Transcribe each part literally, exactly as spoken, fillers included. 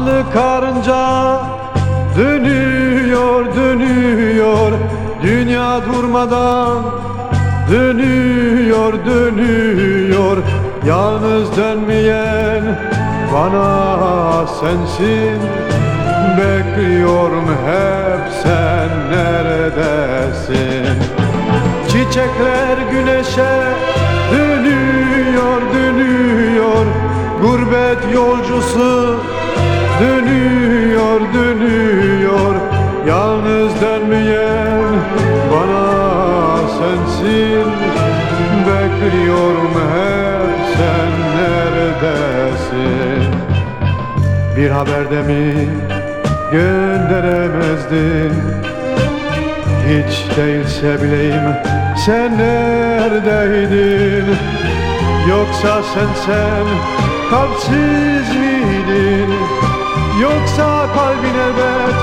Aklı karınca dönüyor, dönüyor. Dünya durmadan dönüyor, dönüyor. Yalnız dönmeyen bana sensin. Bekliyorum hep, sen neredesin? Çiçekler güneşe dönüyor, dönüyor. Gurbet yolcusu dönüyor, dönüyor. Yalnız dönmeyen bana sensin. Bekliyorum hep, sen neredesin? Bir haberde mi gönderemezdin? Hiç değilse bileyim, sen neredeydin? Yoksa sen sen kalpsiz miydin? Yoksa kalbin elbet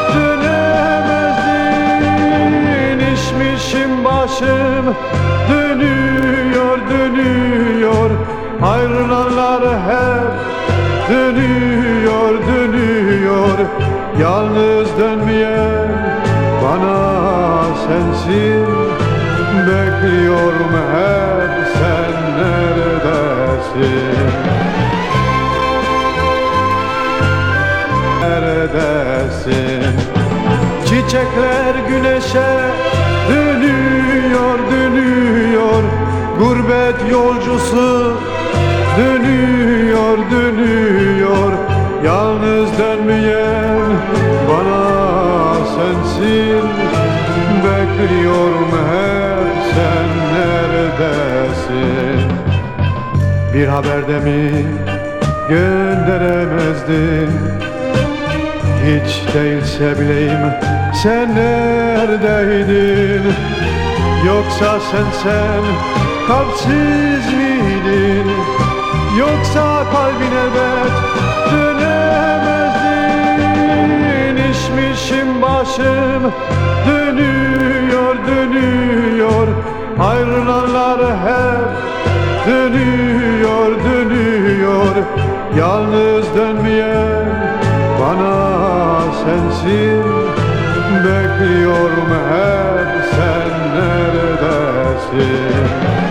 dönemezdin. İşmişim başım dönüyor, dönüyor. Ayrılanlar hep dönüyor, dönüyor. Yalnız dönmeyen bana sensin. Bekliyorum hep, sen neredesin? Neredesin? Çiçekler güneşe dönüyor, dönüyor. Gurbet yolcusu dönüyor, dönüyor. Yalnız dönmeyen bana sensin. Bekliyorum hep, sen neredesin? Bir haberde mi gönderemezdin? Hiç değilse bileyim, sen neredeydin? Yoksa sen sen kalpsiz miydin? Yoksa kalbin elbet dönemezdin. İşmişim başım dönüyor, dönüyor. Ayrılanlar hep dönüyor, dönüyor. Yalnız dönmeyen bana sensin. Bekliyorum hep, sen neredesin?